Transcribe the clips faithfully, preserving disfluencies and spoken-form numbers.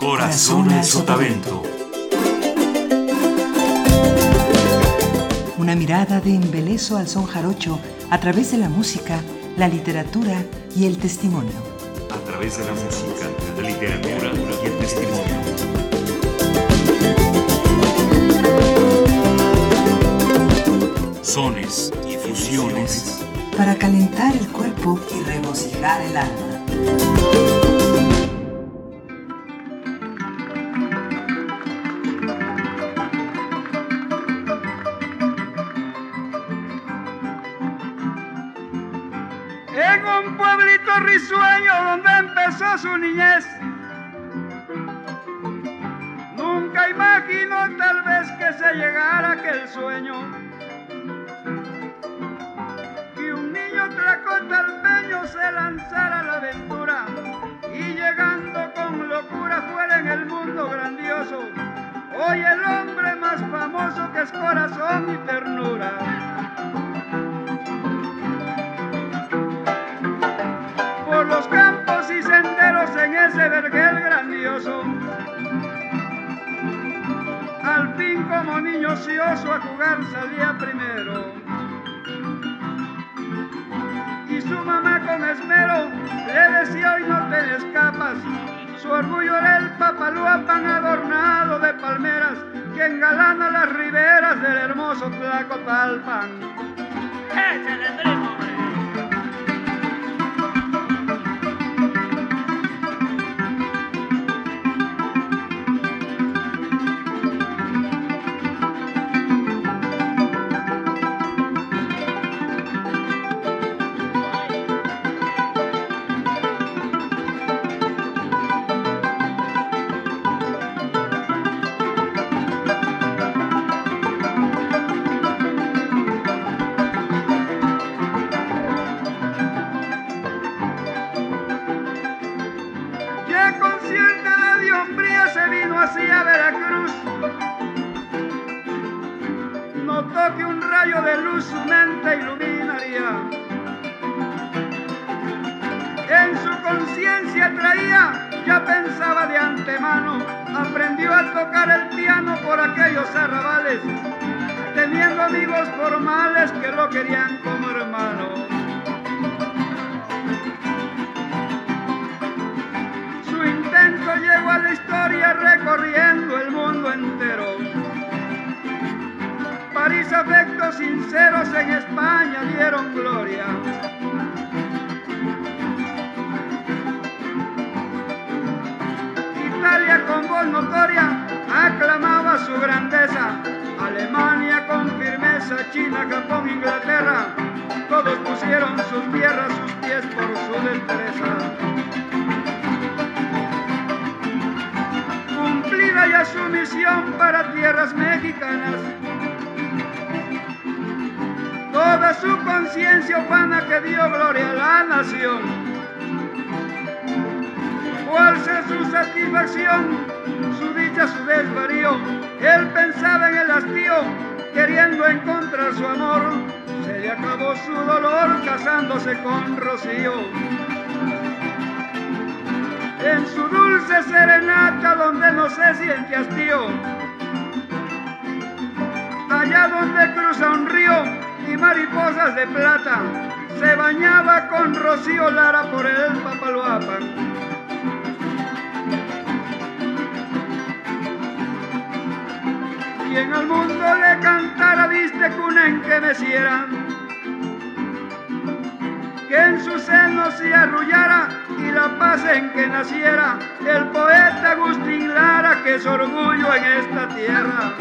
Corazón al Sotavento. Una mirada de embeleso al son jarocho a través de la música, la literatura y el testimonio. A través de la música, la literatura y el testimonio. Sones y fusiones. Para calentar el cuerpo y regocijar el alma. En un pueblito risueño donde empezó su niñez, nunca imaginó tal vez que se llegara aquel sueño, que un niño tlacotalpeño se lanzara a la aventura y llegando con locura fuera en el mundo grandioso, hoy el hombre más famoso que es corazón y ternura. Por los campos y senderos en ese vergel grandioso, al fin como niño ocioso a jugar salía primero, y su mamá con esmero le decía: hoy no te escapas. Su orgullo era el Papaloapan adornado de palmeras que engalana las riberas del hermoso Tlacotalpan. ¡Échale el ritmo, hombre! Se vino así a Veracruz, notó que un rayo de luz su mente iluminaría, en su conciencia traía, ya pensaba de antemano, aprendió a tocar el piano por aquellos arrabales, teniendo amigos formales que lo querían como hermano. Llegó a la historia recorriendo el mundo entero. París afectos sinceros, en España dieron gloria. Italia con voz notoria aclamaba su grandeza. Alemania con firmeza, China, Japón, Inglaterra, todos pusieron sus tierras, sus pies por su destreza. Cumplida ya su misión para tierras mexicanas, toda su conciencia ufana que dio gloria a la nación. ¿Cuál sea su satisfacción, su dicha, su desvarío? Él pensaba en el hastío, queriendo encontrar su amor. Se le acabó su dolor casándose con Rocío. En su dulce serenata donde no se siente hastío, allá donde cruza un río y mariposas de plata, se bañaba con Rocío Lara por el Papaloapan. Quien al mundo le cantara viste cuna en que meciera, que en su seno se arrullara y la paz en que naciera el poeta Agustín Lara, que es orgullo en esta tierra.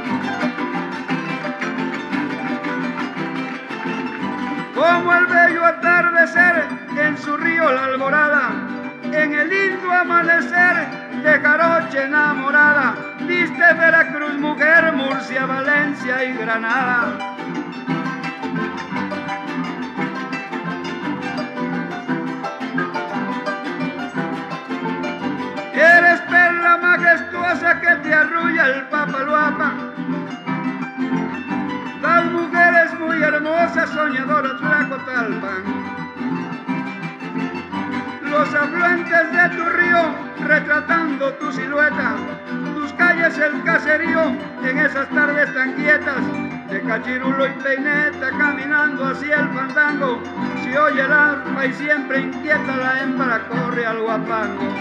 Como el bello atardecer en su río la alborada, en el lindo amanecer de Jaroche enamorada, viste Veracruz, mujer, Murcia, Valencia y Granada. Eres perla majestuosa que te arrulla el Papaloapan. Tal mujer es muy hermosa, soñadora Tlacotalpan. Los afluentes de tu río retratando tu silueta, tus calles, el caserío, en esas tardes tan quietas, de cachirulo y peineta, caminando hacia el fandango, se oye el arpa y siempre inquieta la hembra corre al guapango.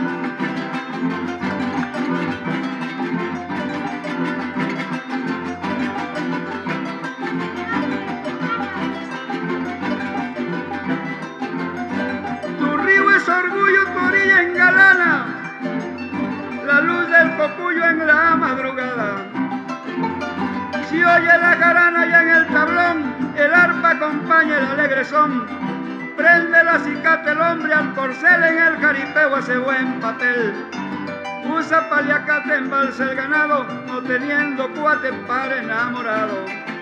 Orgullo, tu orilla engalana, la luz del cocuyo en la madrugada. Si oye la jarana ya en el tablón, el arpa acompaña el alegre son. Prende la cicata el hombre al corcel, en el jaripeo hace buen papel. Usa paliacate, embalsa el ganado, no teniendo cuate para enamorado.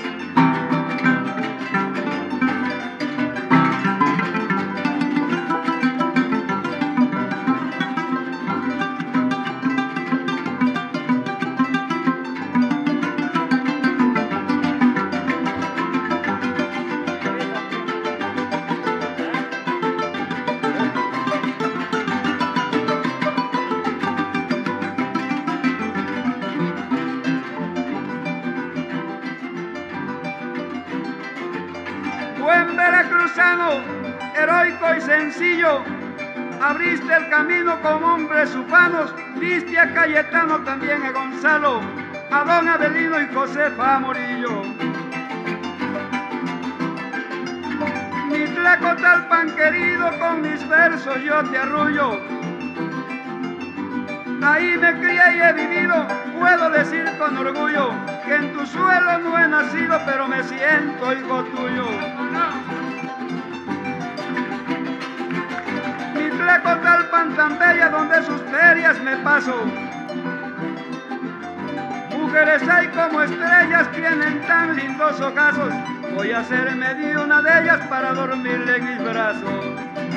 Buen veracruzano, heroico y sencillo, abriste el camino con hombres ufanos, viste a Cayetano, también a Gonzalo, a don Avelino y Josefa Morillo. Mi Tlacotalpan querido, con mis versos yo te arrullo. Ahí me crié y he vivido, puedo decir con orgullo, que en tu suelo no he nacido, pero me siento hijo tuyo. Mi Tlacotalpan tan bella, donde sus ferias me paso. Mujeres hay como estrellas, tienen tan lindos ojazos. Voy a hacerme de una de ellas para dormirle en mis brazos.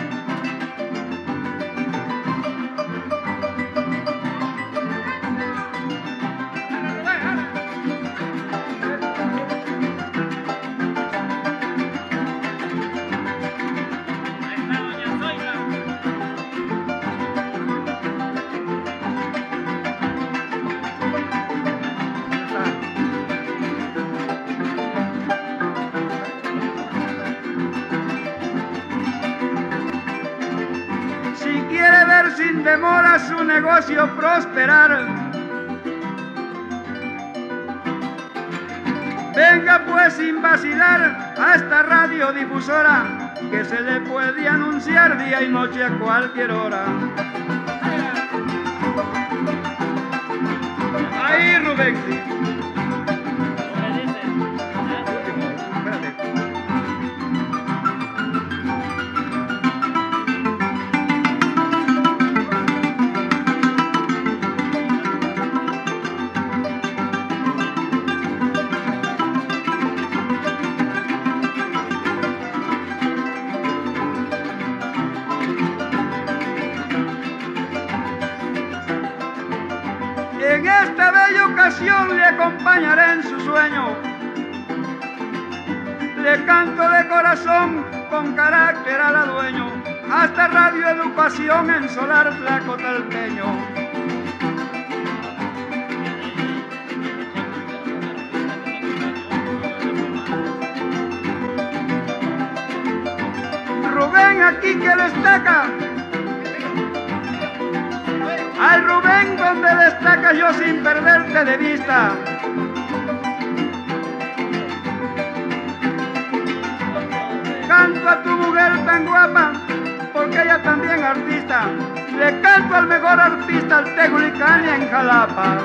Sin demora su negocio prosperar. Venga pues sin vacilar a esta radiodifusora, que se le puede anunciar día y noche a cualquier hora. Ahí, Rubén, sí. En esta bella ocasión le acompañaré en su sueño. Le canto de corazón, con carácter al adueño, hasta Radio Educación en Solar Tlacotalpeño. Rubén aquí que destaca. Ay, Rubén, donde destacas yo sin perderte de vista. Canto a tu mujer tan guapa, porque ella también artista. Le canto al mejor artista, al Tegulicani en Jalapa.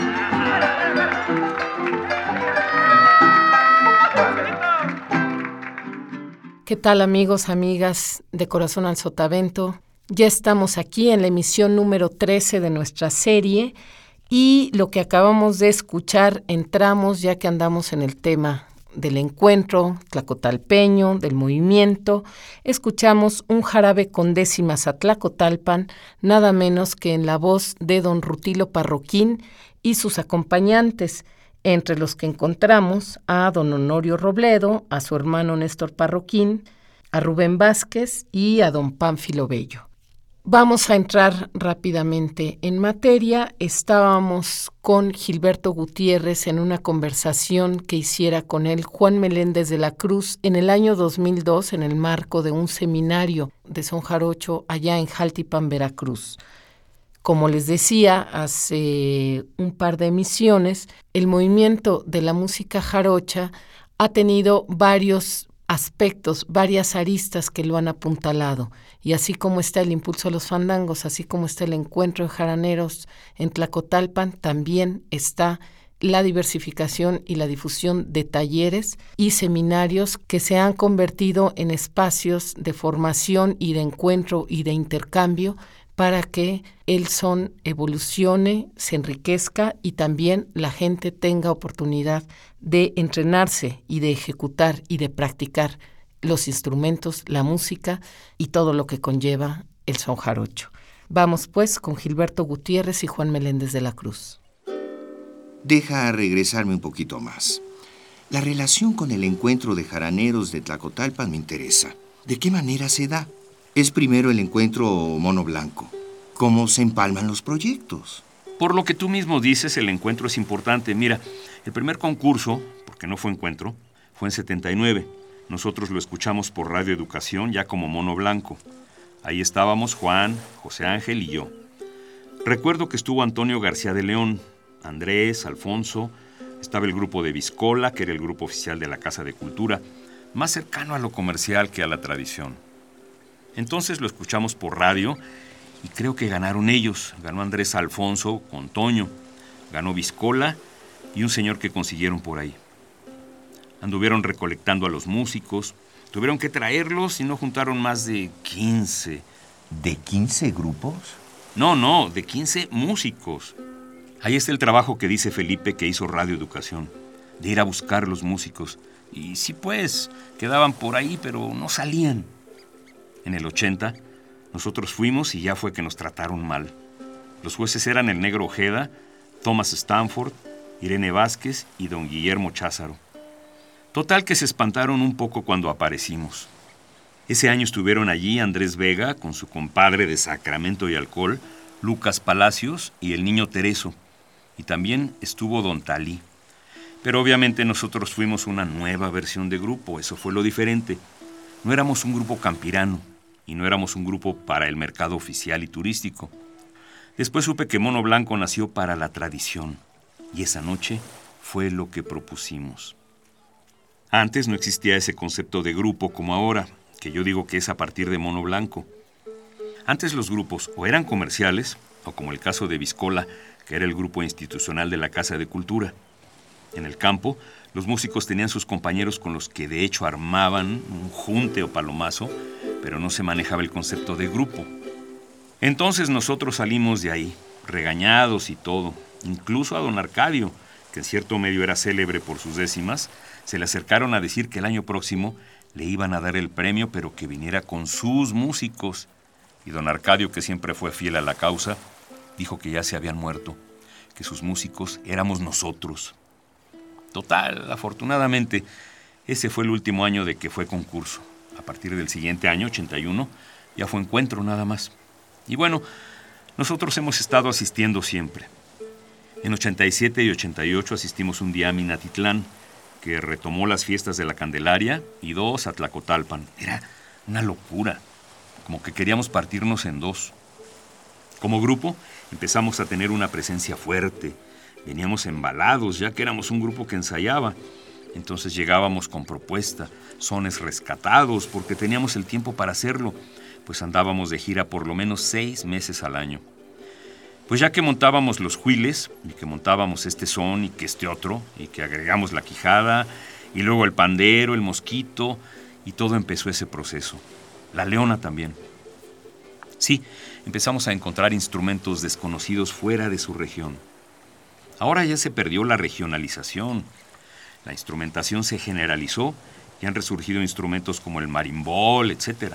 ¿Qué tal, amigos, amigas de Corazón al Sotavento? Ya estamos aquí en la emisión número trece de nuestra serie y lo que acabamos de escuchar, entramos ya que andamos en el tema del encuentro tlacotalpeño, del movimiento, escuchamos un jarabe con décimas a Tlacotalpan, nada menos que en la voz de don Rutilo Parroquín y sus acompañantes, entre los que encontramos a don Honorio Robledo, a su hermano Néstor Parroquín, a Rubén Vázquez y a don Pánfilo Bello. Vamos a entrar rápidamente en materia. Estábamos con Gilberto Gutiérrez en una conversación que hiciera con él Juan Meléndez de la Cruz en el año dos mil dos en el marco de un seminario de son jarocho allá en Jaltipan, Veracruz. Como les decía hace un par de emisiones, el movimiento de la música jarocha ha tenido varios aspectos, varias aristas que lo han apuntalado. Y así como está el impulso a los fandangos, así como está el encuentro de jaraneros en Tlacotalpan, también está la diversificación y la difusión de talleres y seminarios que se han convertido en espacios de formación y de encuentro y de intercambio para que el son evolucione, se enriquezca y también la gente tenga oportunidad de entrenarse y de ejecutar y de practicar los instrumentos, la música y todo lo que conlleva el son jarocho. Vamos pues con Gilberto Gutiérrez y Juan Meléndez de la Cruz. Deja regresarme un poquito más. La relación con el encuentro de jaraneros de Tlacotalpan me interesa. ¿De qué manera se da? Es primero el encuentro mono blanco. ¿Cómo se empalman los proyectos? Por lo que tú mismo dices, el encuentro es importante. Mira, el primer concurso, porque no fue encuentro, fue en setenta y nueve. Nosotros lo escuchamos por Radio Educación ya como mono blanco. Ahí estábamos Juan, José Ángel y yo. Recuerdo que estuvo Antonio García de León, Andrés, Alfonso, estaba el grupo de Viscola, que era el grupo oficial de la Casa de Cultura, más cercano a lo comercial que a la tradición. Entonces lo escuchamos por radio y creo que ganaron ellos. Ganó Andrés Alfonso con Toño, ganó Viscola y un señor que consiguieron por ahí. Anduvieron recolectando a los músicos, tuvieron que traerlos y no juntaron más de quince. ¿De quince grupos? No, no, de quince músicos. Ahí está el trabajo que dice Felipe que hizo Radio Educación, de ir a buscar los músicos. Y sí, pues, quedaban por ahí, pero no salían. En el ochenta, nosotros fuimos y ya fue que nos trataron mal. Los jueces eran el Negro Ojeda, Thomas Stanford, Irene Vázquez y don Guillermo Cházaro. Total que se espantaron un poco cuando aparecimos. Ese año estuvieron allí Andrés Vega con su compadre de Sacramento y Alcohol, Lucas Palacios y el Niño Tereso. Y también estuvo don Talí. Pero obviamente nosotros fuimos una nueva versión de grupo, eso fue lo diferente. No éramos un grupo campirano y no éramos un grupo para el mercado oficial y turístico. Después supe que Mono Blanco nació para la tradición y esa noche fue lo que propusimos. Antes no existía ese concepto de grupo como ahora, que yo digo que es a partir de Mono Blanco. Antes los grupos o eran comerciales, o como el caso de Viscola, que era el grupo institucional de la Casa de Cultura. En el campo, los músicos tenían sus compañeros con los que de hecho armaban un junte o palomazo, pero no se manejaba el concepto de grupo. Entonces nosotros salimos de ahí, regañados y todo. Incluso a don Arcadio, que en cierto medio era célebre por sus décimas, se le acercaron a decir que el año próximo le iban a dar el premio, pero que viniera con sus músicos. Y don Arcadio, que siempre fue fiel a la causa, dijo que ya se habían muerto, que sus músicos éramos nosotros. Total, afortunadamente, ese fue el último año de que fue concurso. A partir del siguiente año, ochenta y uno, ya fue encuentro nada más. Y bueno, nosotros hemos estado asistiendo siempre. En ochenta y siete y ochenta y ocho asistimos un día a Minatitlán, que retomó las fiestas de la Candelaria, y dos a Tlacotalpan. Era una locura, como que queríamos partirnos en dos. Como grupo, empezamos a tener una presencia fuerte. Veníamos embalados, ya que éramos un grupo que ensayaba. Entonces llegábamos con propuesta, sones rescatados, porque teníamos el tiempo para hacerlo, pues andábamos de gira por lo menos seis meses al año. Pues ya que montábamos los huiles, y que montábamos este son y que este otro, y que agregamos la quijada, y luego el pandero, el mosquito, y todo empezó ese proceso. La leona también. Sí, empezamos a encontrar instrumentos desconocidos fuera de su región. Ahora ya se perdió la regionalización. La instrumentación se generalizó y han resurgido instrumentos como el marimbol, etcétera.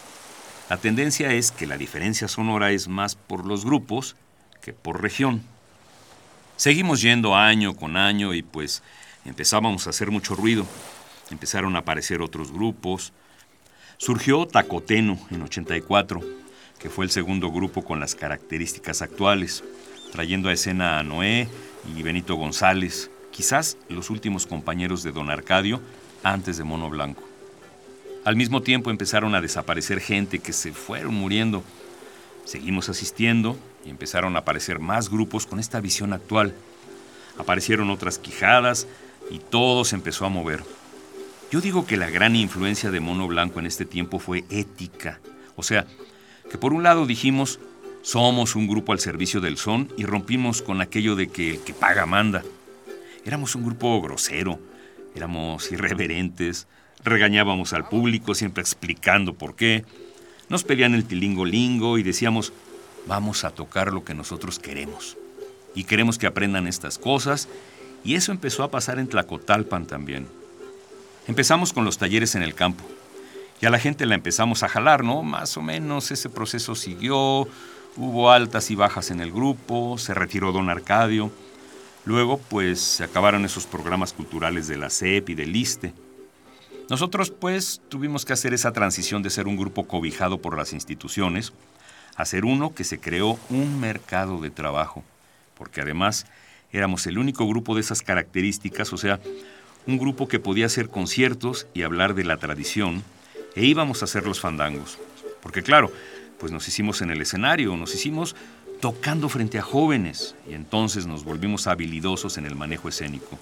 La tendencia es que la diferencia sonora es más por los grupos que por región. Seguimos yendo año con año y pues empezábamos a hacer mucho ruido. Empezaron a aparecer otros grupos. Surgió Tacoteno en ochenta y cuatro, que fue el segundo grupo con las características actuales, trayendo a escena a Noé y Benito González, quizás los últimos compañeros de Don Arcadio antes de Mono Blanco. Al mismo tiempo empezaron a desaparecer gente que se fueron muriendo. Seguimos asistiendo y empezaron a aparecer más grupos con esta visión actual. Aparecieron otras quijadas y todo se empezó a mover. Yo digo que la gran influencia de Mono Blanco en este tiempo fue ética. O sea, que por un lado dijimos, somos un grupo al servicio del son y rompimos con aquello de que el que paga manda. Éramos un grupo grosero, éramos irreverentes, regañábamos al público siempre explicando por qué. Nos pedían el tilingo-lingo y decíamos, vamos a tocar lo que nosotros queremos. Y queremos que aprendan estas cosas. Y eso empezó a pasar en Tlacotalpan también. Empezamos con los talleres en el campo. Y a la gente la empezamos a jalar, ¿no? Más o menos ese proceso siguió. Hubo altas y bajas en el grupo. Se retiró Don Arcadio. Luego, pues, se acabaron esos programas culturales de la C E P y del ISSSTE. Nosotros, pues, tuvimos que hacer esa transición de ser un grupo cobijado por las instituciones a ser uno que se creó un mercado de trabajo, porque además éramos el único grupo de esas características, o sea, un grupo que podía hacer conciertos y hablar de la tradición, e íbamos a hacer los fandangos, porque claro, pues nos hicimos en el escenario, nos hicimos tocando frente a jóvenes, y entonces nos volvimos habilidosos en el manejo escénico.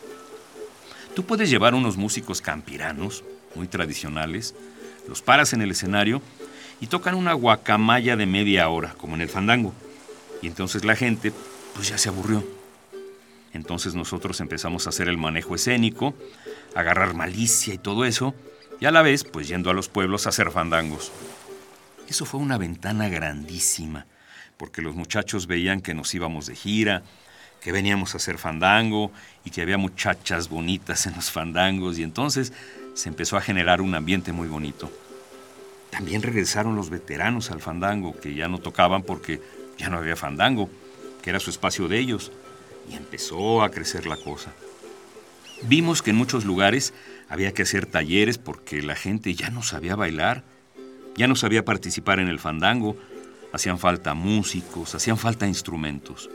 Tú puedes llevar unos músicos campiranos, muy tradicionales, los paras en el escenario y tocan una guacamaya de media hora, como en el fandango. Y entonces la gente, pues ya se aburrió. Entonces nosotros empezamos a hacer el manejo escénico, a agarrar malicia y todo eso, y a la vez, pues yendo a los pueblos a hacer fandangos. Eso fue una ventana grandísima, porque los muchachos veían que nos íbamos de gira, que veníamos a hacer fandango y que había muchachas bonitas en los fandangos, y entonces se empezó a generar un ambiente muy bonito. También regresaron los veteranos al fandango, que ya no tocaban porque ya no había fandango, que era su espacio de ellos, y empezó a crecer la cosa. Vimos que en muchos lugares había que hacer talleres porque la gente ya no sabía bailar, ya no sabía participar en el fandango, hacían falta músicos, hacían falta instrumentos.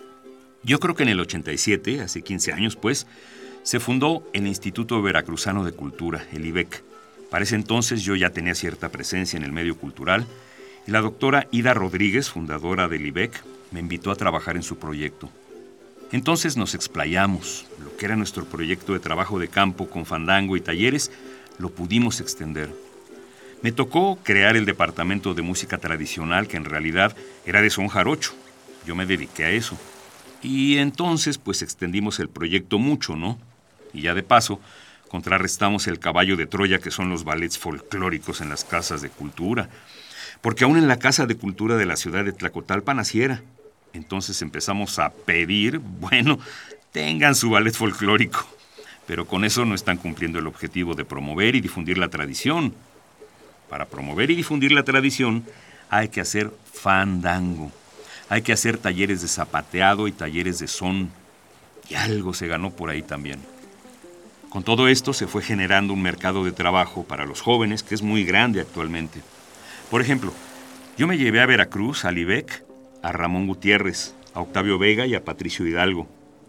Yo creo que en el ochenta y siete, hace quince años pues, se fundó el Instituto Veracruzano de Cultura, el I V E C. Para ese entonces yo ya tenía cierta presencia en el medio cultural y la doctora Ida Rodríguez, fundadora del I V E C, me invitó a trabajar en su proyecto. Entonces nos explayamos, lo que era nuestro proyecto de trabajo de campo con fandango y talleres, lo pudimos extender. Me tocó crear el departamento de música tradicional que en realidad era de son jarocho. Yo me dediqué a eso. Y entonces, pues extendimos el proyecto mucho, ¿no? Y ya de paso, contrarrestamos el caballo de Troya que son los ballets folclóricos en las casas de cultura. Porque aún en la Casa de Cultura de la ciudad de Tlacotalpan así era. Entonces empezamos a pedir, bueno, tengan su ballet folclórico. Pero con eso no están cumpliendo el objetivo de promover y difundir la tradición. Para promover y difundir la tradición hay que hacer fandango. Hay que hacer talleres de zapateado y talleres de son. Y algo se ganó por ahí también. Con todo esto se fue generando un mercado de trabajo para los jóvenes que es muy grande actualmente. Por ejemplo, yo me llevé a Veracruz, al I V E C, a Ramón Gutiérrez, a Octavio Vega y a Patricio Hidalgo.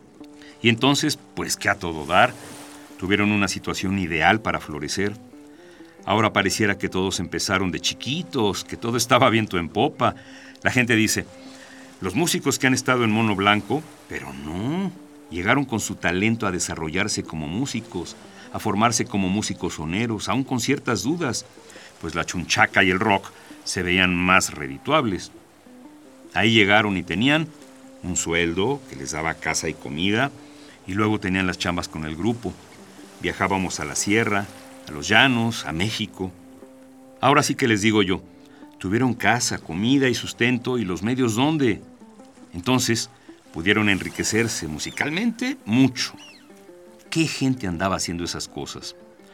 Y entonces, pues que a todo dar, tuvieron una situación ideal para florecer. Ahora pareciera que todos empezaron de chiquitos, que todo estaba viento en popa. La gente dice, los músicos que han estado en Mono Blanco, pero no, llegaron con su talento a desarrollarse como músicos, a formarse como músicos soneros, aún con ciertas dudas, pues la chunchaca y el rock se veían más redituables. Ahí llegaron y tenían un sueldo que les daba casa y comida, y luego tenían las chambas con el grupo. Viajábamos a la sierra, a los llanos, a México. Ahora sí que les digo yo, tuvieron casa, comida y sustento, y los medios ¿dónde? Entonces, pudieron enriquecerse musicalmente mucho. ¿Qué gente andaba haciendo esas cosas?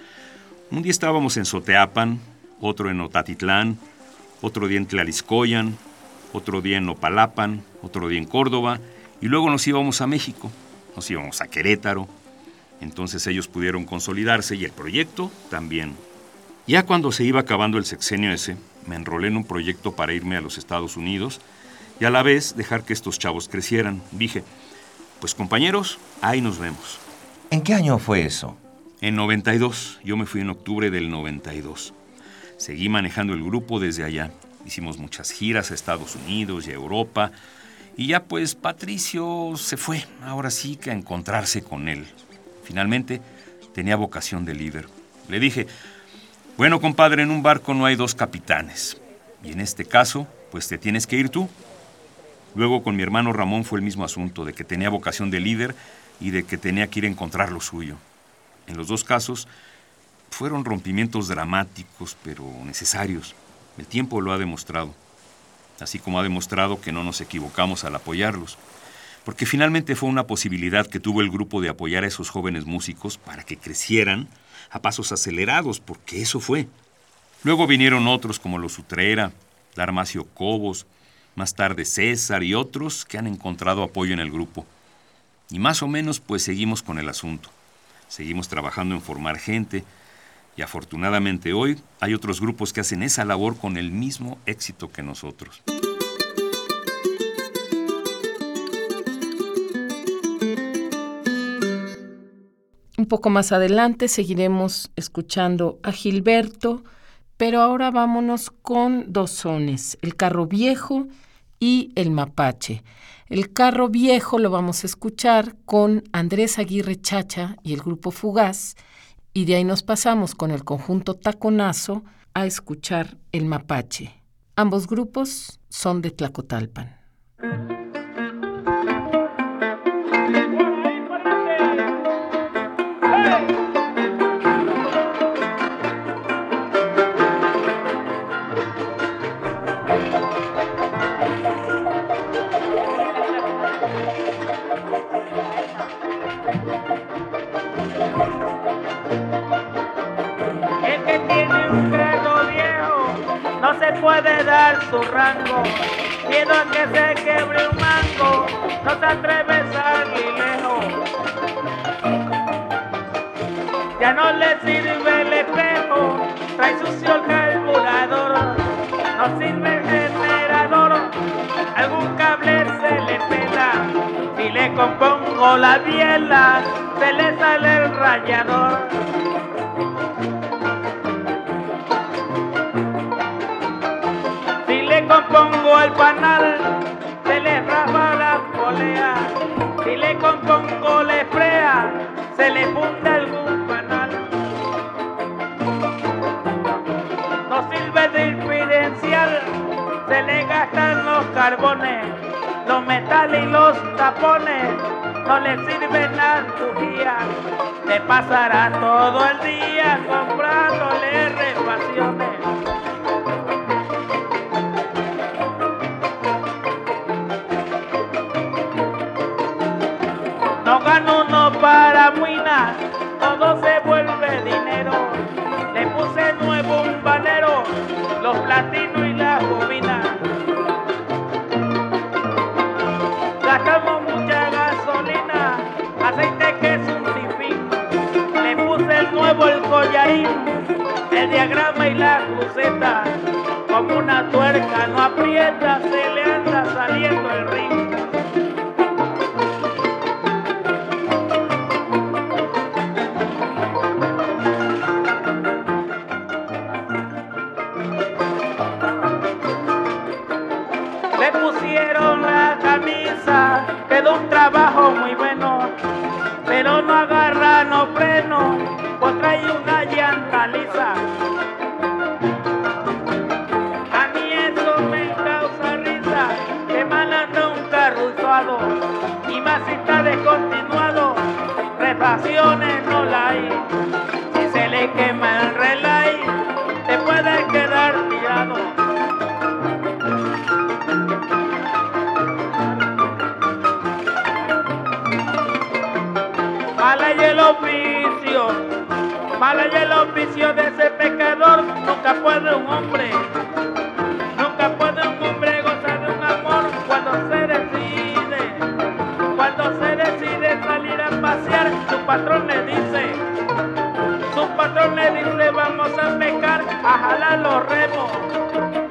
Un día estábamos en Soteapan, otro en Otatitlán, otro día en Tlariscoyan, otro día en Nopalapan, otro día en Córdoba, y luego nos íbamos a México, nos íbamos a Querétaro. Entonces ellos pudieron consolidarse y el proyecto también. Ya cuando se iba acabando el sexenio ese, me enrolé en un proyecto para irme a los Estados Unidos y a la vez dejar que estos chavos crecieran. Dije, pues compañeros, ahí nos vemos. ¿En qué año fue eso? En noventa y dos. Yo me fui en octubre del noventa y dos. Seguí manejando el grupo desde allá. Hicimos muchas giras a Estados Unidos y a Europa. Y ya pues Patricio se fue, ahora sí que a encontrarse con él. Finalmente tenía vocación de líder. Le dije, bueno compadre, en un barco no hay dos capitanes. Y en este caso, pues te tienes que ir tú. Luego con mi hermano Ramón fue el mismo asunto, de que tenía vocación de líder y de que tenía que ir a encontrar lo suyo. En los dos casos fueron rompimientos dramáticos, pero necesarios. El tiempo lo ha demostrado. Así como ha demostrado que no nos equivocamos al apoyarlos. Porque finalmente fue una posibilidad que tuvo el grupo de apoyar a esos jóvenes músicos para que crecieran a pasos acelerados, porque eso fue. Luego vinieron otros como los Utrera, Darmacio Cobos, más tarde César y otros que han encontrado apoyo en el grupo. Y más o menos pues seguimos con el asunto. Seguimos trabajando en formar gente y afortunadamente hoy hay otros grupos que hacen esa labor con el mismo éxito que nosotros. Un poco más adelante seguiremos escuchando a Gilberto, pero ahora vámonos con dos sones, el carro viejo y el mapache. El carro viejo lo vamos a escuchar con Andrés Aguirre Chacha y el grupo Fugaz, y de ahí nos pasamos con el conjunto Taconazo a escuchar el mapache. Ambos grupos son de Tlacotalpan. Puede dar su rango, miedo a que se quiebre un mango, no se atreve a salir lejos. Ya no le sirve el espejo, trae sucio el carburador, no sirve el generador, algún cable se le pela, si le compongo la biela, se le sale el rayador. Compongo el panal, se le rapa la polea. Si le compongo la esprea, se le funde algún panal. No sirve de diferencial, se le gastan los carbones, los metales y los tapones. No le sirven las bujías, le pasará todo el día comprándole refacciones. No gano uno para muina, todo se vuelve dinero. Le puse nuevo un valero, los platinos y la bobina. Gastamos mucha gasolina, aceite que es un sinfín. Le puse el nuevo el collarín, el diagrama y la cruceta. Como una tuerca no aprieta, se le anda saliendo el ring. Quedó un trabajo muy bueno, pero no agarra, no freno, pues trae una llanta lisa. A mí eso me causa risa, que mal anda un carro usado, y más si está descontinuado, refacciones no la hay. Si se le quema el relay, te puede quedar tirado. Mala y el oficio, mala y el oficio de ese pecador. Nunca puede un hombre, nunca puede un hombre gozar de un amor. Cuando se decide, cuando se decide salir a pasear, su patrón le dice, su patrón le dice vamos a pescar, a jalar los remos.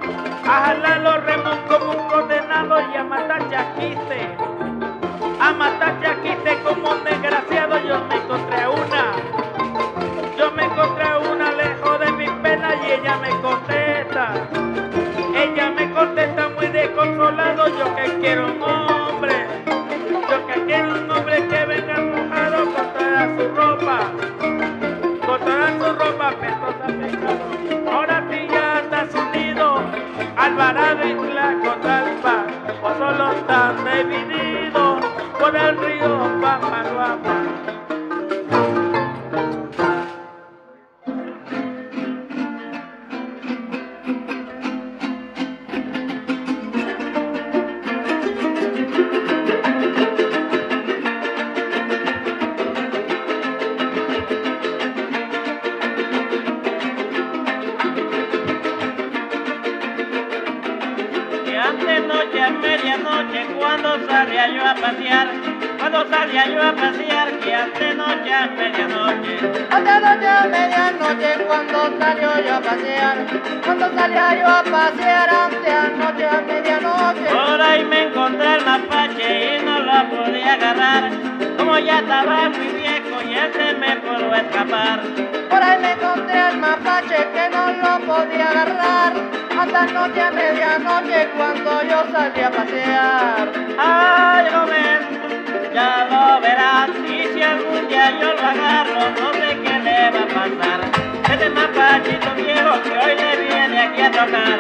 chaquiste, a matar chaquiste como un desgraciado. Yo me encontré una, yo me encontré una lejos de mi pena y ella me contesta, ella me contesta muy desconsolado. Yo que quiero un hombre, yo que quiero un hombre que venga mojado con toda su ropa, con toda su ropa pestosa pecado. Ahora sí ya estás unido, Alvarado y Tlacotalpa, o solo estás dividido por el río Papaloapa. Salía yo a pasear, cuando salía yo a pasear, que ante noche a medianoche, ante noche a medianoche, cuando salió yo a pasear, cuando salía yo a pasear, ante anoche a medianoche, por ahí me encontré el mapache y no lo podía agarrar, como ya estaba muy viejo y él se me pudo escapar. Por ahí me encontré el mapache que no lo podía agarrar, hasta noche a medianoche cuando yo salí a pasear. Ay, lo ven, ya lo verás, y si algún día yo lo agarro, no sé qué le va a pasar. Ese mapachito viejo que hoy le viene aquí a tocar.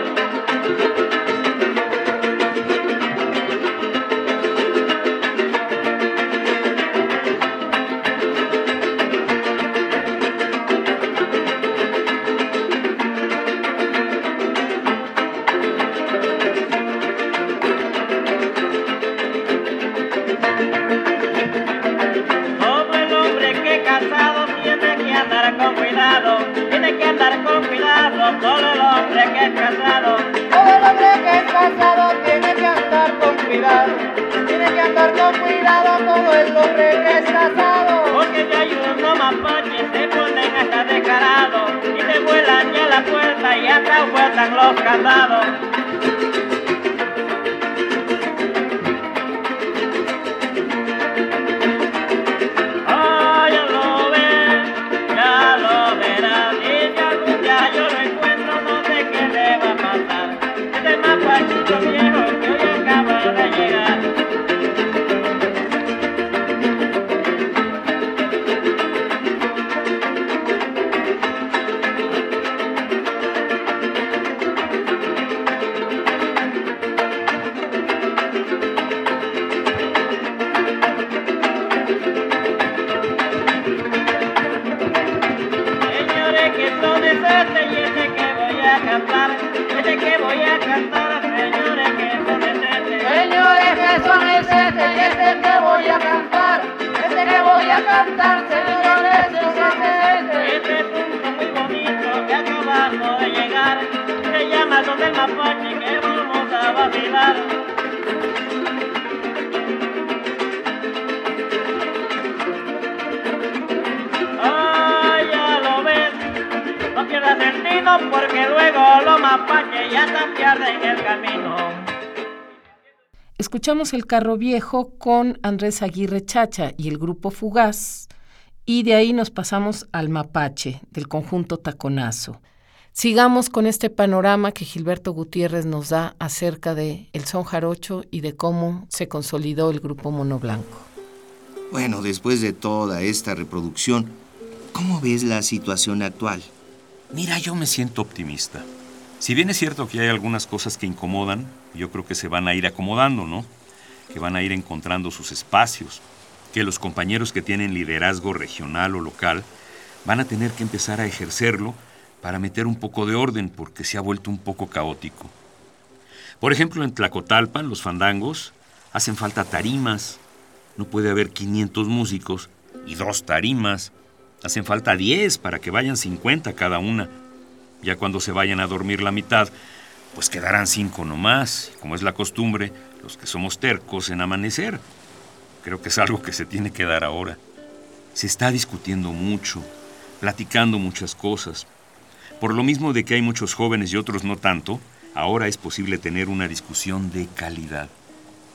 Todo el hombre que es casado, todo el hombre que es casado tiene que andar con cuidado, tiene que andar con cuidado todo el hombre que es casado, porque si hay unos mapaches se ponen hasta descarados y se vuelan ya la puerta y hasta vueltan los candados. Porque luego los mapaches ya están pierden el camino. Escuchamos El Carro Viejo con Andrés Aguirre Chacha y el grupo Fugaz, y de ahí nos pasamos al mapache del conjunto Taconazo. Sigamos con este panorama que Gilberto Gutiérrez nos da acerca de el son jarocho y de cómo se consolidó el grupo Mono Blanco. Bueno, después de toda esta reproducción, ¿cómo ves la situación actual? Mira, yo me siento optimista. Si bien es cierto que hay algunas cosas que incomodan, yo creo que se van a ir acomodando, ¿no? Que van a ir encontrando sus espacios, que los compañeros que tienen liderazgo regional o local van a tener que empezar a ejercerlo para meter un poco de orden, porque se ha vuelto un poco caótico. Por ejemplo, en Tlacotalpan, los fandangos, hacen falta tarimas. No puede haber quinientos músicos y dos tarimas. Hacen falta diez para que vayan cincuenta cada una. Ya cuando se vayan a dormir la mitad, pues quedarán cinco nomás. Como es la costumbre, los que somos tercos en amanecer. Creo que es algo que se tiene que dar ahora. Se está discutiendo mucho, platicando muchas cosas. Por lo mismo de que hay muchos jóvenes y otros no tanto, ahora es posible tener una discusión de calidad.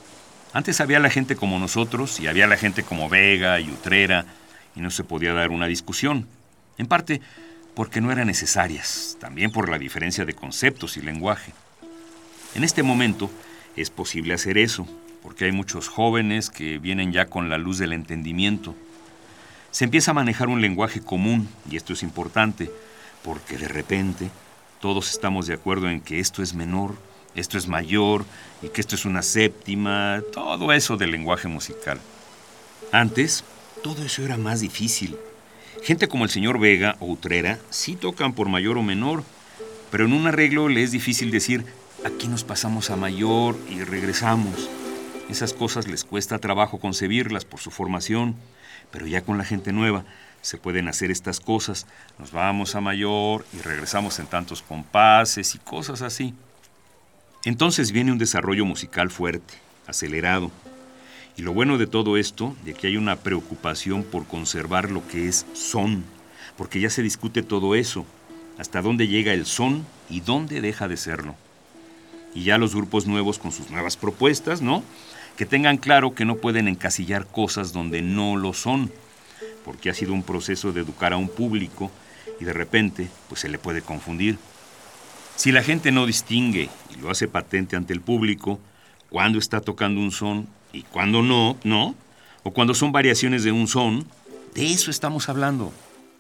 Antes había la gente como nosotros y había la gente como Vega y Utrera y no se podía dar una discusión. En parte porque no eran necesarias, también por la diferencia de conceptos y lenguaje. En este momento es posible hacer eso, porque hay muchos jóvenes que vienen ya con la luz del entendimiento. Se empieza a manejar un lenguaje común, y esto es importante, porque de repente todos estamos de acuerdo en que esto es menor, esto es mayor, y que esto es una séptima, todo eso del lenguaje musical. Antes, todo eso era más difícil. Gente como el señor Vega o Utrera sí tocan por mayor o menor, pero en un arreglo le es difícil decir, aquí nos pasamos a mayor y regresamos. Esas cosas les cuesta trabajo concebirlas por su formación, pero ya con la gente nueva se pueden hacer estas cosas. Nos vamos a mayor y regresamos en tantos compases y cosas así. Entonces viene un desarrollo musical fuerte, acelerado. Y lo bueno de todo esto, de que hay una preocupación por conservar lo que es son, porque ya se discute todo eso, hasta dónde llega el son y dónde deja de serlo. Y ya los grupos nuevos con sus nuevas propuestas, ¿no? Que tengan claro que no pueden encasillar cosas donde no lo son, porque ha sido un proceso de educar a un público y de repente pues se le puede confundir. Si la gente no distingue y lo hace patente ante el público, cuando está tocando un son y cuando no, ¿no? O cuando son variaciones de un son, de eso estamos hablando.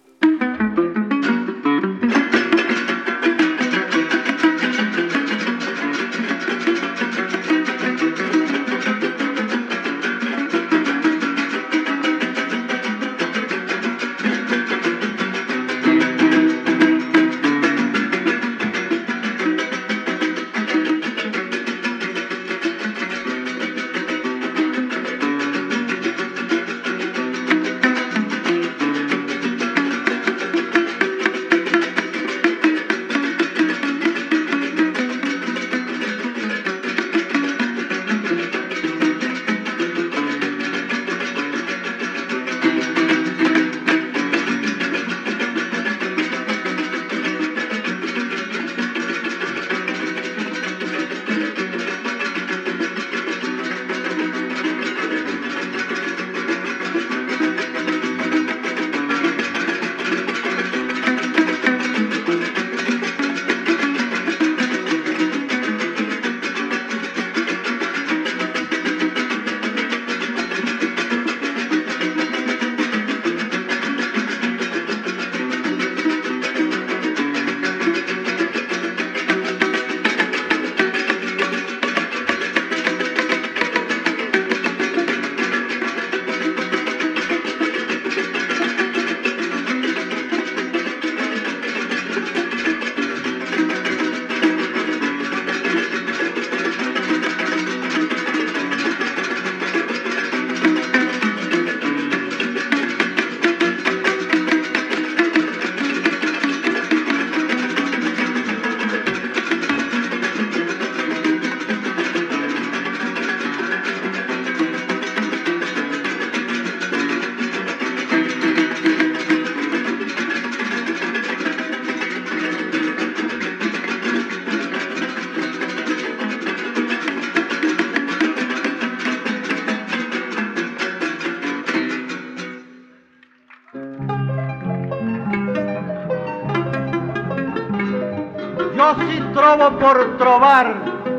Yo sí trovo por trovar,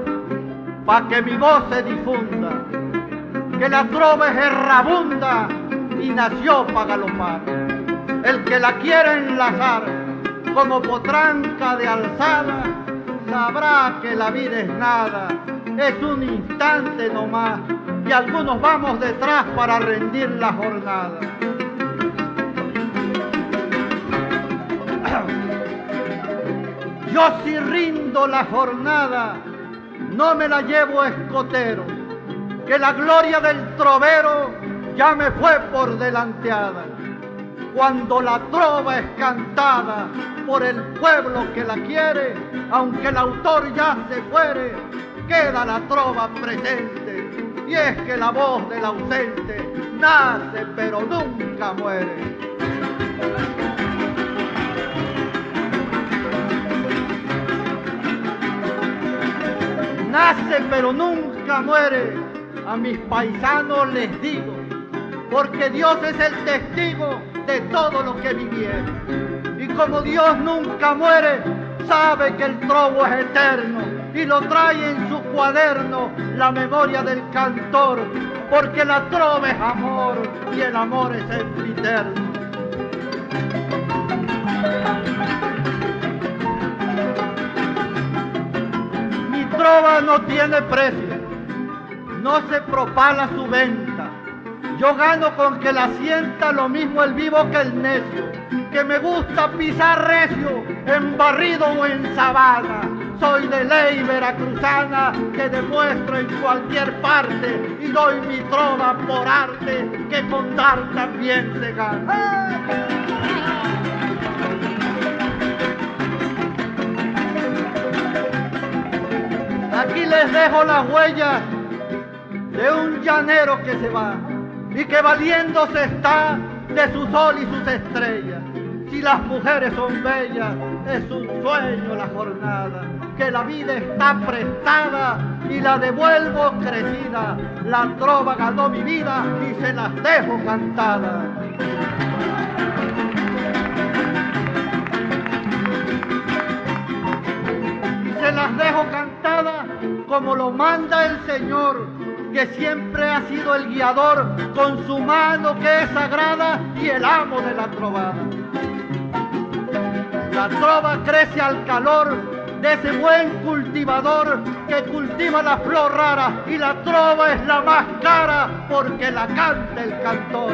pa' que mi voz se difunda, que la trova es errabunda y nació pa' galopar. El que la quiere enlazar como potranca de alzada, sabrá que la vida es nada, es un instante nomás, y algunos vamos detrás para rendir la jornada. Yo si rindo la jornada, no me la llevo escotero, que la gloria del trovero ya me fue por delanteada. Cuando la trova es cantada por el pueblo que la quiere, aunque el autor ya se fuere, queda la trova presente, y es que la voz del ausente nace pero nunca muere. Nace pero nunca muere, a mis paisanos les digo, porque Dios es el testigo de todo lo que vivieron. Y como Dios nunca muere, sabe que el trovo es eterno y lo trae en su cuaderno la memoria del cantor, porque la trova es amor y el amor es sempiterno. Mi trova no tiene precio, no se propala su venta. Yo gano con que la sienta lo mismo el vivo que el necio, que me gusta pisar recio, en barrido o en sabana. Soy de ley veracruzana que demuestro en cualquier parte y doy mi trova por arte, que con dar también se gana. Aquí les dejo las huellas de un llanero que se va y que valiéndose está de su sol y sus estrellas. Si las mujeres son bellas, es un sueño la jornada, que la vida está prestada y la devuelvo crecida. La trova ganó mi vida y se las dejo cantada. Y se las dejo cantada como lo manda el Señor, que siempre ha sido el guiador con su mano que es sagrada y el amo de la trovada. La trova crece al calor de ese buen cultivador que cultiva la flor rara, y la trova es la más cara porque la canta el cantor.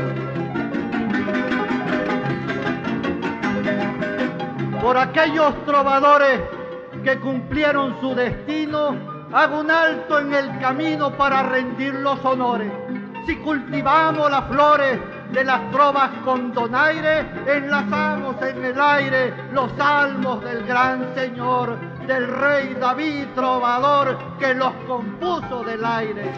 Por aquellos trovadores que cumplieron su destino, hago un alto en el camino para rendir los honores. Si cultivamos las flores de las trovas con donaire, enlazamos en el aire los salmos del gran Señor, del rey David trovador que los compuso del aire.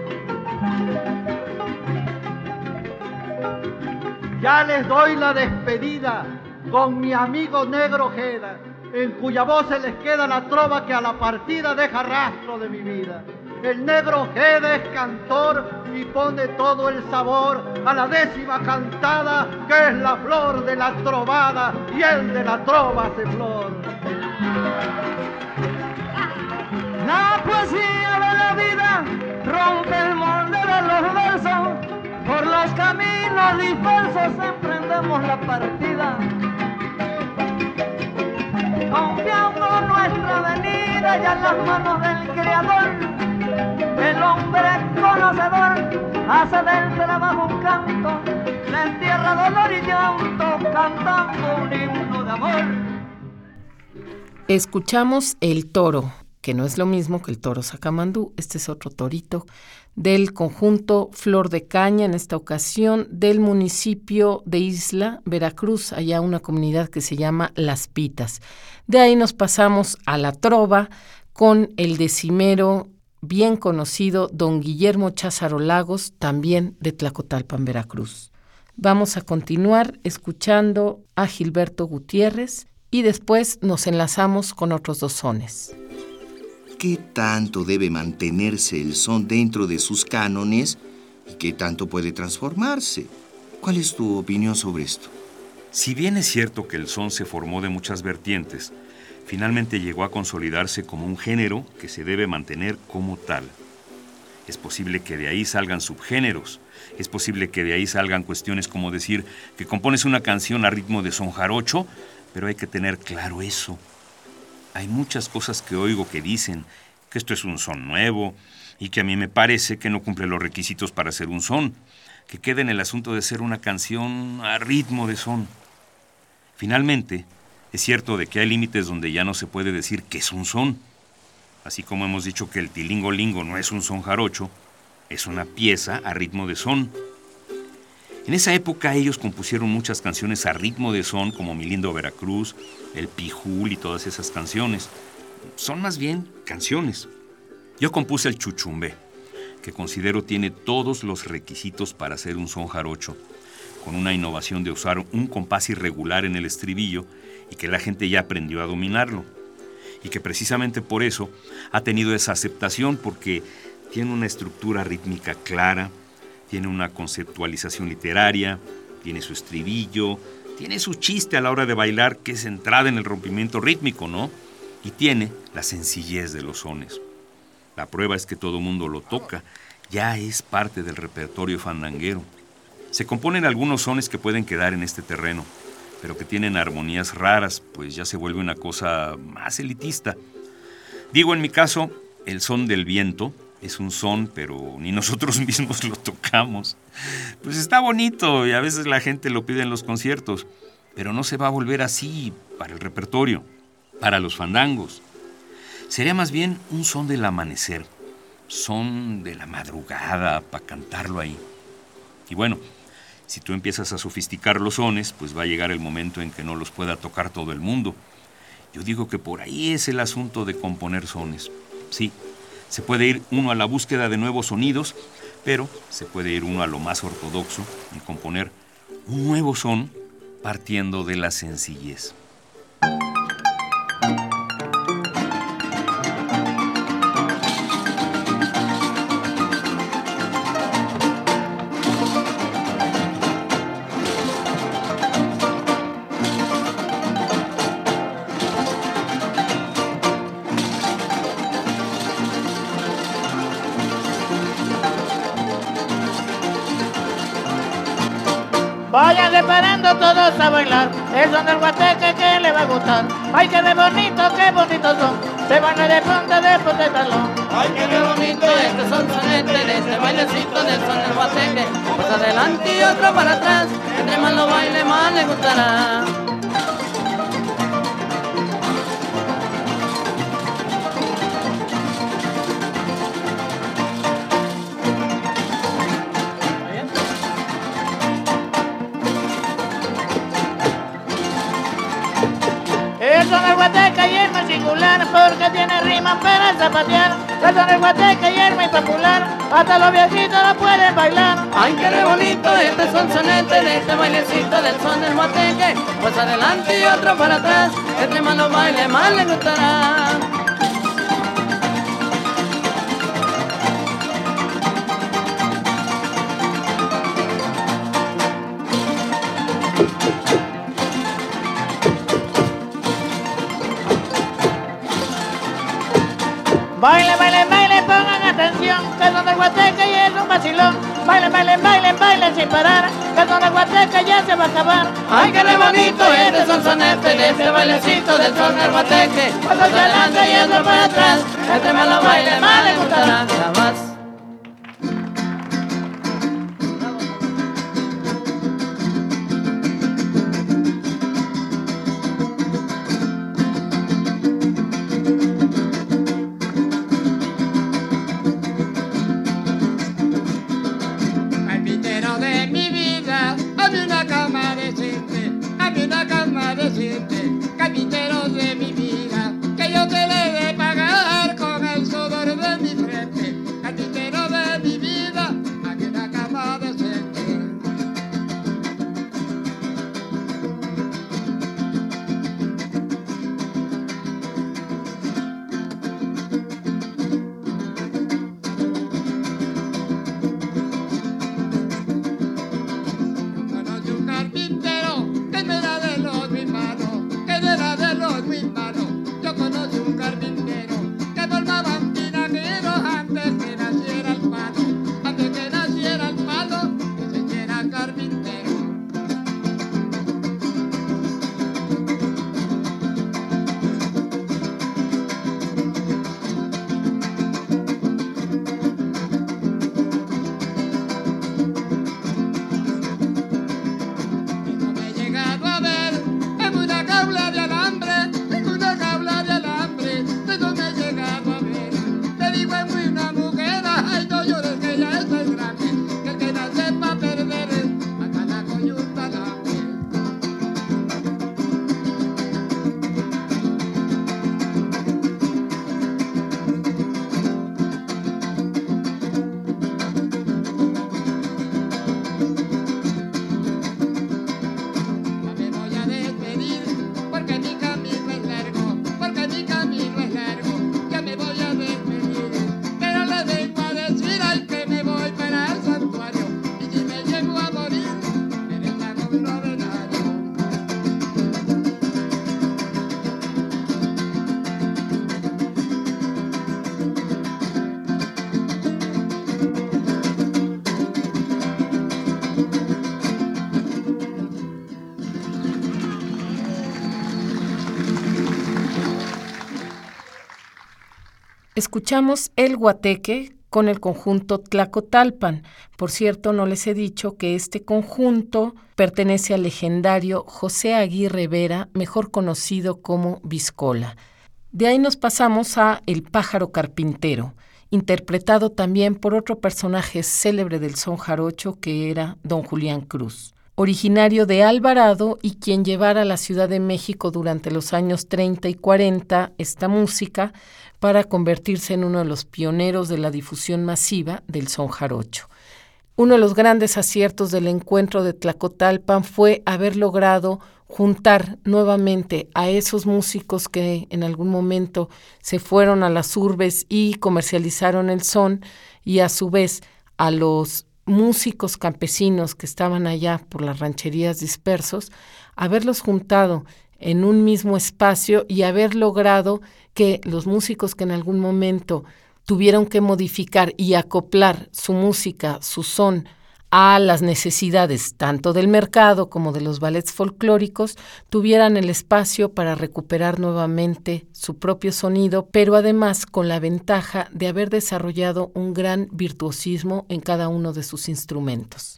Ya les doy la despedida con mi amigo Negro Ojeda, en cuya voz se les queda la trova que a la partida deja rastro de mi vida. El Negro Ojeda es cantor y pone todo el sabor a la décima cantada, que es la flor de la trovada, y el de la trova hace flor. La poesía de la vida rompe el molde de los versos, por los caminos dispersos emprendemos la partida. Confiando nuestra venida ya en las manos del Creador, el hombre conocedor hace del trabajo un canto, le entierra dolor y llanto, cantando un himno de amor. Escuchamos El Toro, que no es lo mismo que el toro sacamandú. Este es otro torito del conjunto Flor de Caña, en esta ocasión del municipio de Isla, Veracruz, allá una comunidad que se llama Las Pitas. De ahí nos pasamos a la trova con el decimero bien conocido don Guillermo Cházaro Lagos, también de Tlacotalpan, Veracruz. Vamos a continuar escuchando a Gilberto Gutiérrez y después nos enlazamos con otros dos sones. ¿Qué tanto debe mantenerse el son dentro de sus cánones y qué tanto puede transformarse? ¿Cuál es tu opinión sobre esto? Si bien es cierto que el son se formó de muchas vertientes, finalmente llegó a consolidarse como un género que se debe mantener como tal. Es posible que de ahí salgan subgéneros, es posible que de ahí salgan cuestiones como decir que compones una canción a ritmo de son jarocho, pero hay que tener claro eso. Hay muchas cosas que oigo que dicen que esto es un son nuevo y que a mí me parece que no cumple los requisitos para ser un son, que queda en el asunto de ser una canción a ritmo de son. Finalmente, es cierto de que hay límites donde ya no se puede decir que es un son. Así como hemos dicho que el tilingo-lingo no es un son jarocho, es una pieza a ritmo de son. En esa época ellos compusieron muchas canciones a ritmo de son, como Mi Lindo Veracruz, El Pijul y todas esas canciones. Son más bien canciones. Yo compuse el Chuchumbé, que considero tiene todos los requisitos para ser un son jarocho, con una innovación de usar un compás irregular en el estribillo y que la gente ya aprendió a dominarlo. Y que precisamente por eso ha tenido esa aceptación, porque Tiene una estructura rítmica clara, tiene una conceptualización literaria, tiene su estribillo, tiene su chiste a la hora de bailar, que es centrada en el rompimiento rítmico, ¿no? Y tiene la sencillez de los sones. La prueba es que todo mundo lo toca, ya es parte del repertorio fandanguero. Se componen algunos sones que pueden quedar en este terreno, pero que tienen armonías raras, pues ya se vuelve una cosa más elitista. Digo, en mi caso, el son del viento es un son, pero ni nosotros mismos lo tocamos. Pues está bonito y a veces la gente lo pide en los conciertos, pero no se va a volver así para el repertorio, para los fandangos. Sería más bien un son del amanecer, son de la madrugada, para cantarlo ahí. Y bueno, si tú empiezas a sofisticar los sones, pues va a llegar el momento en que no los pueda tocar todo el mundo. Yo digo que por ahí es el asunto de componer sones. Sí, se puede ir uno a la búsqueda de nuevos sonidos, pero se puede ir uno a lo más ortodoxo y componer un nuevo son partiendo de la sencillez. Vayan separando todos a bailar, el son del guateque que le va a gustar. Ay, qué de bonito, qué bonitos son, se baila de punta después de talón. Ay, qué bonito este son sonete, de este bailecito del son del guateque. Pues adelante y otro para atrás, entre más lo baile más le gustará. El son del guateque y es muy singular, porque tiene rimas para zapatear. El son del guateque y es muy popular, hasta los viejitos lo pueden bailar. Ay, qué bonito este son sonete, de este bailecito del son del guateque. Pues adelante y otro para atrás, entre más lo baile más le gustará. Baile, baile, baile, pongan atención, que el son del guateque y es un vacilón. Baile, baile, baile, baile sin parar, que el son del guateque ya se va a acabar. Ay, qué bonito este son sonete, de este bailecito del son del guateque. Pues adelante y otro para atrás, entre más lo baile más le gustará. Jamás. Carpintero de mi vida, que yo te le he de pagar con el sudor de mi frente. Escuchamos El Guateque con el conjunto Tlacotalpan. Por cierto, no les he dicho que este conjunto pertenece al legendario José Aguirre Vera, mejor conocido como Viscola. De ahí nos pasamos a El Pájaro Carpintero, interpretado también por otro personaje célebre del son jarocho que era don Julián Cruz, originario de Alvarado y quien llevara a la Ciudad de México durante los años treinta y cuarenta esta música para convertirse en uno de los pioneros de la difusión masiva del son jarocho. Uno de los grandes aciertos del encuentro de Tlacotalpan fue haber logrado juntar nuevamente a esos músicos que en algún momento se fueron a las urbes y comercializaron el son, y a su vez a los músicos campesinos que estaban allá por las rancherías dispersos, haberlos juntado en un mismo espacio y haber logrado que los músicos que en algún momento tuvieron que modificar y acoplar su música, su son, a las necesidades tanto del mercado como de los ballets folclóricos, tuvieran el espacio para recuperar nuevamente su propio sonido, pero además con la ventaja de haber desarrollado un gran virtuosismo en cada uno de sus instrumentos.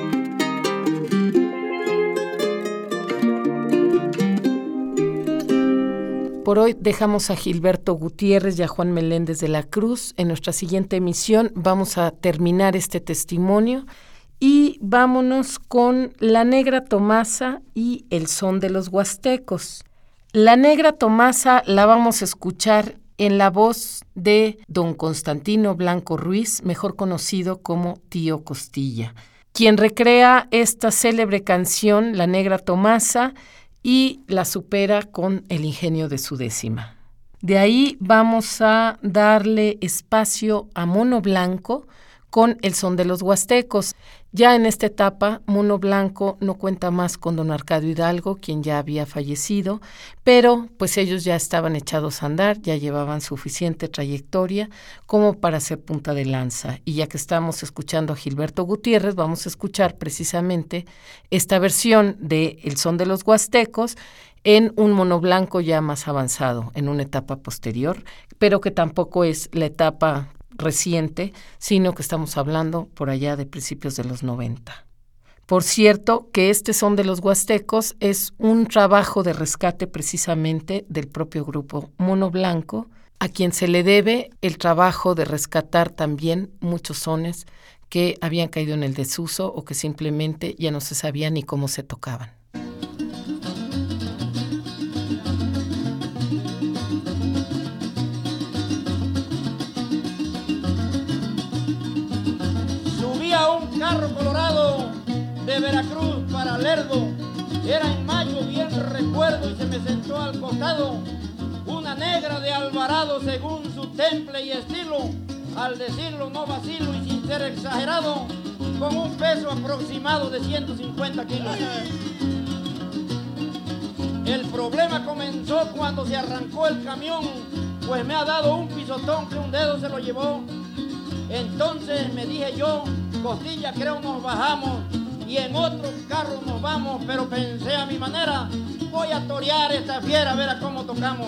Por hoy dejamos a Gilberto Gutiérrez y a Juan Meléndez de la Cruz. En nuestra siguiente emisión vamos a terminar este testimonio y vámonos con La Negra Tomasa y El Son de los Huastecos. La Negra Tomasa la vamos a escuchar en la voz de don Constantino Blanco Ruiz, mejor conocido como Tío Costilla, quien recrea esta célebre canción, La Negra Tomasa, y la supera con el ingenio de su décima. De ahí vamos a darle espacio a Mono Blanco con El Son de los Huastecos. Ya en esta etapa, Mono Blanco no cuenta más con don Arcadio Hidalgo, quien ya había fallecido, pero pues ellos ya estaban echados a andar, ya llevaban suficiente trayectoria como para ser punta de lanza. Y ya que estamos escuchando a Gilberto Gutiérrez, vamos a escuchar precisamente esta versión de El Son de los Huastecos en un Mono Blanco ya más avanzado, en una etapa posterior, pero que tampoco es la etapa reciente, sino que estamos hablando por allá de principios de los noventa. Por cierto, que este Son de los Huastecos es un trabajo de rescate precisamente del propio grupo Mono Blanco, a quien se le debe el trabajo de rescatar también muchos sones que habían caído en el desuso o que simplemente ya no se sabía ni cómo se tocaban. Carro colorado de Veracruz para Lerdo, era en mayo, bien recuerdo, y se me sentó al costado una negra de Alvarado según su temple y estilo. Al decirlo no vacilo y sin ser exagerado, con un peso aproximado de ciento cincuenta kilos. El problema comenzó cuando se arrancó el camión, pues me ha dado un pisotón que un dedo se lo llevó. Entonces me dije yo, Costilla, creo nos bajamos y en otro carro nos vamos, pero pensé a mi manera, voy a torear esta fiera a ver a cómo tocamos.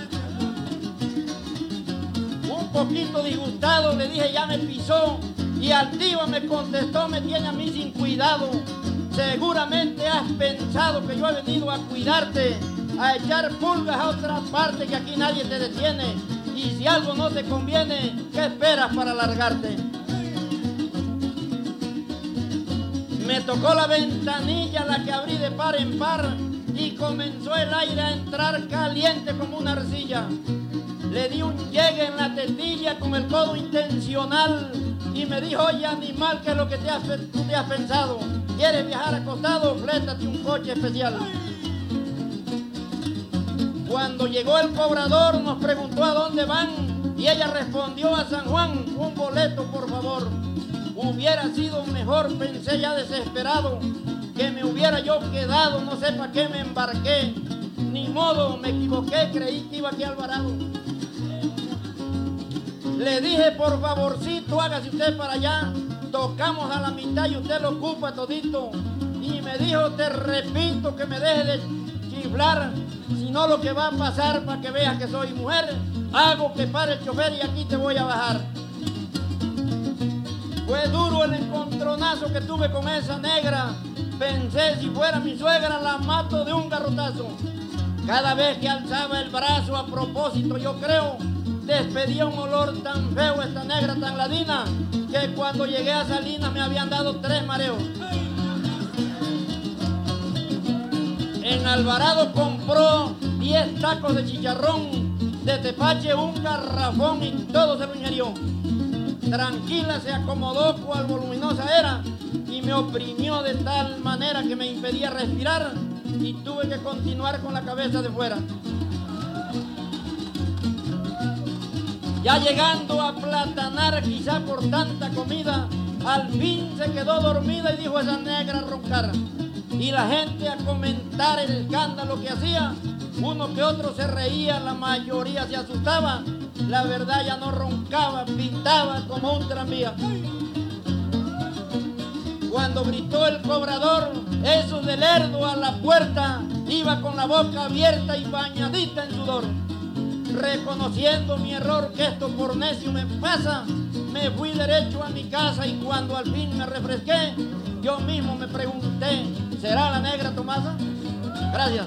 Un poquito disgustado le dije, ya me pisó, y altiva me contestó, me tiene a mí sin cuidado. Seguramente has pensado que yo he venido a cuidarte, a echar pulgas a otra parte, que aquí nadie te detiene. Y si algo no te conviene, ¿qué esperas para largarte? Me tocó la ventanilla, la que abrí de par en par, y comenzó el aire a entrar caliente como una arcilla. Le di un llegue en la tetilla con el codo intencional y me dijo, oye animal, ¿qué es lo que te has, tú te has pensado? ¿Quieres viajar acostado? Flétate un coche especial. Cuando llegó el cobrador nos preguntó a dónde van y ella respondió, a San Juan, un boleto por favor. Hubiera sido mejor, pensé ya desesperado, que me hubiera yo quedado, no sé para qué me embarqué. Ni modo, me equivoqué, creí que iba aquí a Alvarado. Le dije, por favorcito, hágase usted para allá, tocamos a la mitad y usted lo ocupa todito. Y me dijo, te repito que me deje de chiflar, si no lo que va a pasar para que veas que soy mujer, hago que pare el chofer y aquí te voy a bajar. Fue duro el encontronazo que tuve con esa negra. Pensé si fuera mi suegra la mato de un garrotazo. Cada vez que alzaba el brazo a propósito, yo creo, despedía un olor tan feo esta negra tan ladina, que cuando llegué a Salinas me habían dado tres mareos. En Alvarado compró diez tacos de chicharrón, de tepache un garrafón y todo se lo ingirió. Tranquila se acomodó cual voluminosa era y me oprimió de tal manera que me impedía respirar y tuve que continuar con la cabeza de fuera. Ya llegando a Platanar, quizá por tanta comida, al fin se quedó dormida y dijo esa negra a roncar. Y la gente a comentar el escándalo que hacía, uno que otro se reía, la mayoría se asustaba. La verdad ya no roncaba, pitaba como un tranvía. Cuando gritó el cobrador, eso de lerdo a la puerta, iba con la boca abierta y bañadita en sudor. Reconociendo mi error, que esto por necio me pasa, me fui derecho a mi casa y cuando al fin me refresqué, yo mismo me pregunté, ¿será la negra Tomasa? Gracias.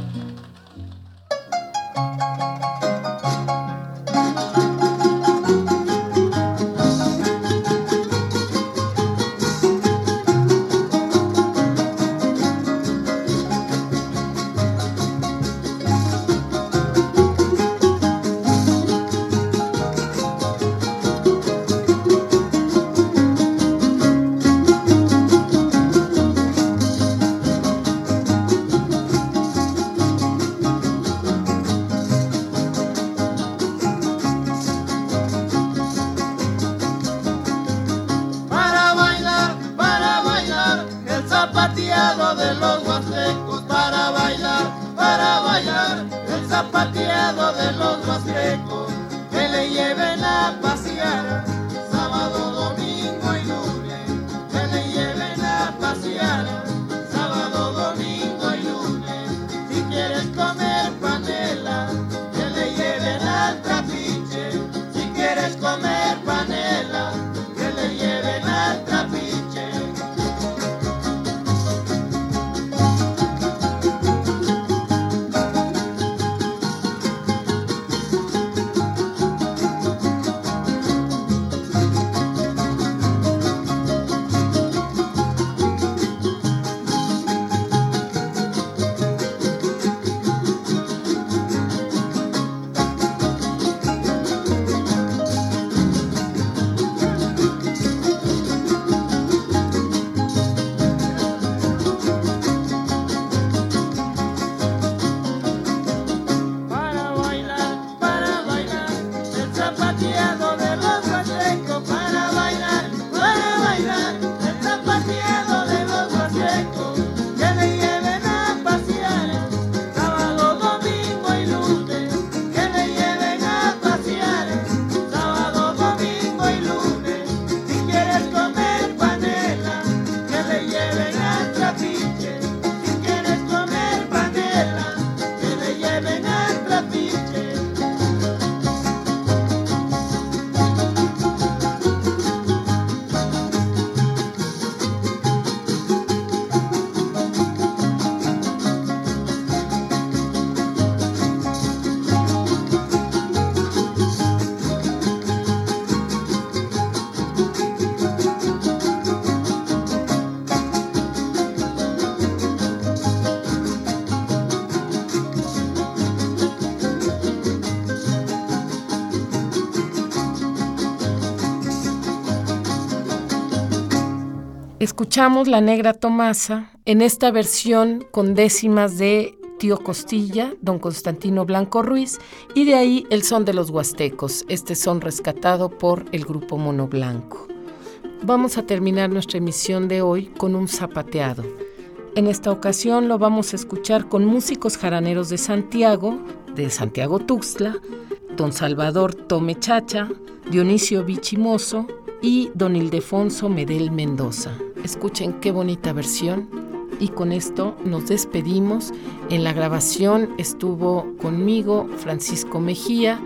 Escuchamos La Negra Tomasa en esta versión con décimas de Tío Costilla, don Constantino Blanco Ruiz, y de ahí el son de los huastecos, este son rescatado por el grupo Mono Blanco. Vamos a terminar nuestra emisión de hoy con un zapateado. En esta ocasión lo vamos a escuchar con músicos jaraneros de Santiago, de Santiago Tuxtla, don Salvador Tome Chacha, Dionisio Bichimoso y don Ildefonso Medel Mendoza. Escuchen qué bonita versión y con esto nos despedimos. En la grabación estuvo conmigo Francisco Mejía,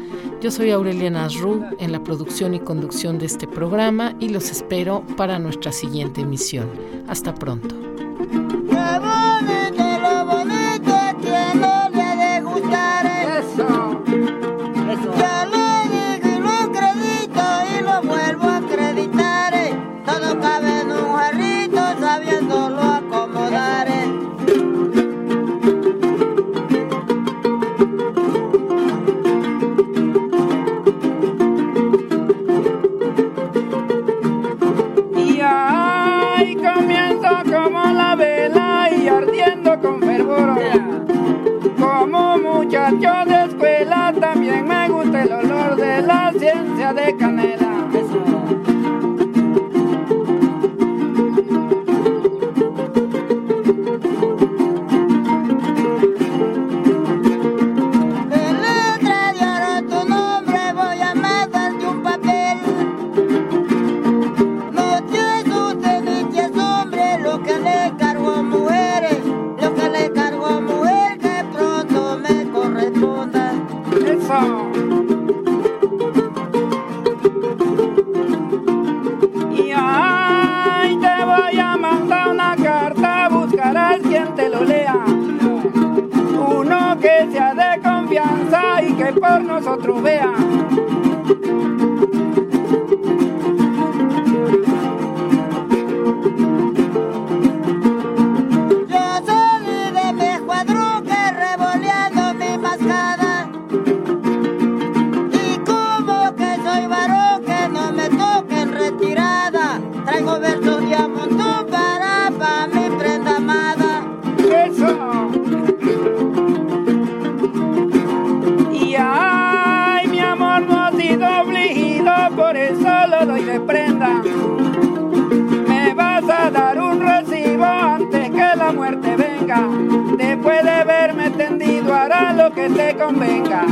Yo soy Aurelia Nasrú en la producción y conducción de este programa y los espero para nuestra siguiente emisión. Hasta pronto. Qué bonito, lo bonito a quien no le ha de gustar. Eso, eso. Yo lo digo y lo acredito y lo vuelvo a acreditar. Todo cabe en un jarrito sabiéndolo acomodar. Y ay, comienzo como la vela y ardiendo con fervor. Como muchacho de escuela también me gusta el olor de la ciencia de canela. Y ay, te voy a mandar una carta, buscarás quien te lo lea. Uno que sea de confianza y que por nosotros vea. Traigo versos de a montón para pa' mi prenda amada. Eso. Y ay, mi amor no ha sido afligido, por eso lo doy de prenda. Me vas a dar un recibo antes que la muerte venga. Después de verme tendido hará lo que te convenga.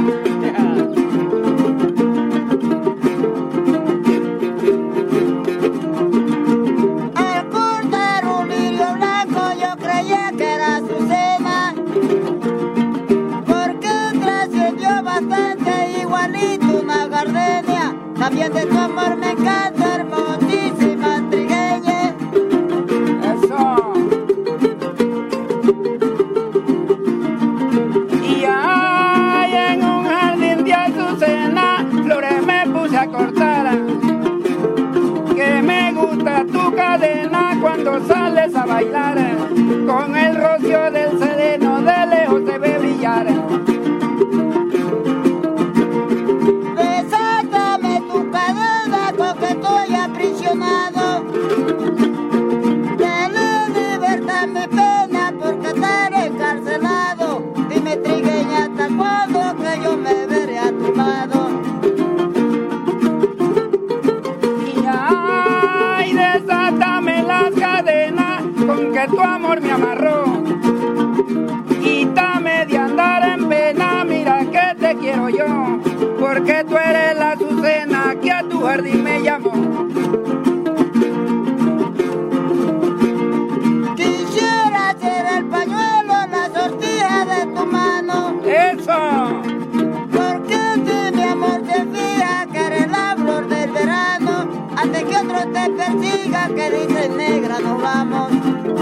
También de tu amor me encanta, hermosísima trigueña. Eso. Y ay, en un jardín de azucena, flores me puse a cortar. Que me gusta tu cadena cuando sales a bailar. Con el rocío del sereno de lejos se ve brillar. Estoy aprisionado. Dale libertad mi pena porque estaré encarcelado. Dime trigueña hasta cuándo que yo me veré a tu lado. Y ay, desátame las cadenas con que tu amor me amarró. Quítame de andar en pena, mira que te quiero yo. Porque tú eres la azucena que a tu jardín me llamó. Quisiera ser el pañuelo, la sortija de tu mano. ¡Eso! Porque si mi amor se fija que eres la flor del verano, antes que otro te persiga que dice negra nos vamos.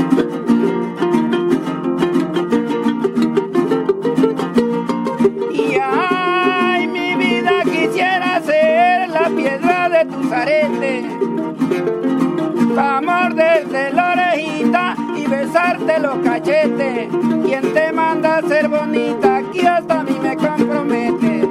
Y ay, mi vida quisiera ser la piedra de tus aretes, pa' morderte la orejita y besarte los cachetes. Quien te manda a ser bonita, aquí hasta a mí me compromete.